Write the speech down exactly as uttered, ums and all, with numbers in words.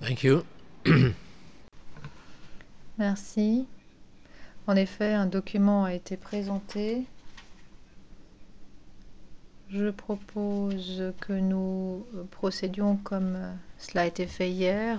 Thank you. Merci. En effet, un document a été présenté. Je propose que nous procédions comme cela a été fait hier.